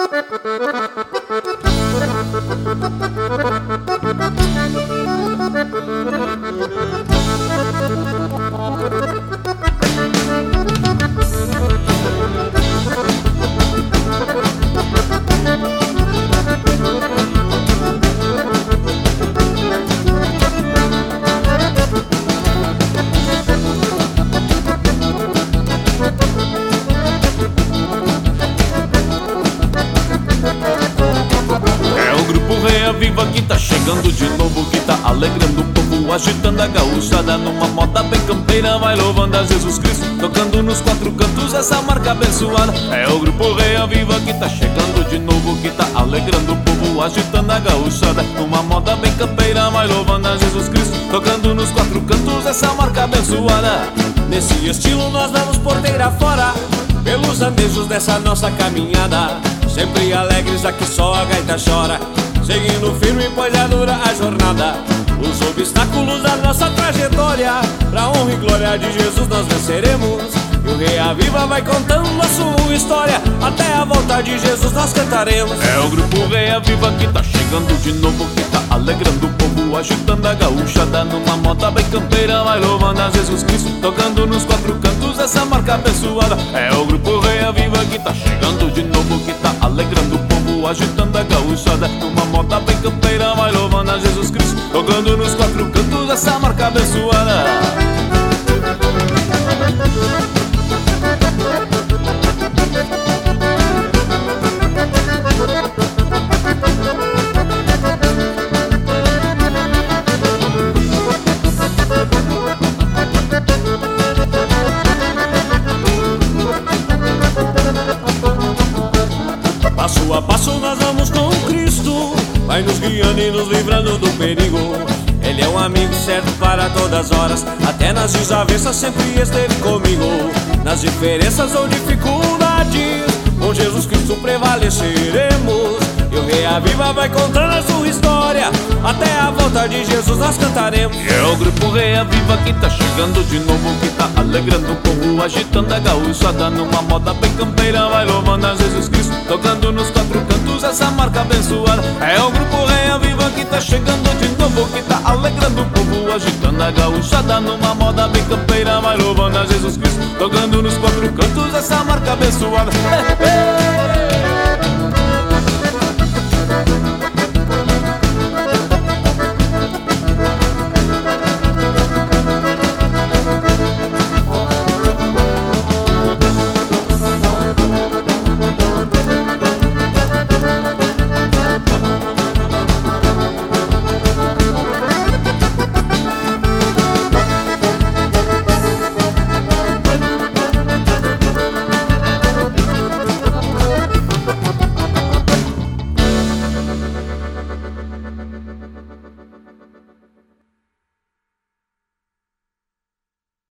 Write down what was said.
Viva que tá chegando de novo, que tá alegrando o povo, agitando a gauchada numa moda bem campeira, vai louvando a Jesus Cristo, tocando nos quatro cantos essa marca abençoada. É o grupo Reia Viva que tá chegando de novo, que tá alegrando o povo, agitando a gauchada numa moda bem campeira, vai louvando a Jesus Cristo, tocando nos quatro cantos essa marca abençoada. Nesse estilo nós vamos porteira fora, pelos andejos dessa nossa caminhada, sempre alegres aqui só a gaita chora, seguindo firme pois é dura a jornada, os obstáculos da nossa trajetória, pra honra e glória de Jesus nós venceremos. E o Reia Viva vai contando a sua história, até a volta de Jesus nós cantaremos. É o grupo Reia Viva que tá chegando de novo, que tá alegrando o povo, agitando a gaúchada numa moda bem campeira, vai louvando a Jesus Cristo, tocando nos quatro cantos essa marca abençoada. É o grupo Reia Viva que tá chegando de novo, que tá alegrando o povo, agitando a gaúchada numa moda bem campeira, vai louvando a Jesus Cristo, tocando nos quatro cantos essa marca abençoada. Passo a passo nós vamos com Cristo, vai nos guiando e nos livrando do perigo. Ele é um amigo certo para todas as horas, até nas desavenças sempre esteve comigo. Nas diferenças ou dificuldades, com Jesus Cristo prevaleceremos. E o Reia Viva vai contando a sua história, até a volta de Jesus nós cantaremos. E é o grupo Reia Viva que tá chegando de novo, que tá alegrando o povo, agitando a gaúchada numa moda bem campeira, vai louvando a Jesus Cristo, tocando nos quatro cantos essa marca abençoada. É o grupo Reia Viva que tá chegando de novo, que tá alegrando o povo, agitando a gaúchada numa moda bem campeira, vai louvando a Jesus Cristo, tocando nos quatro cantos essa marca abençoada.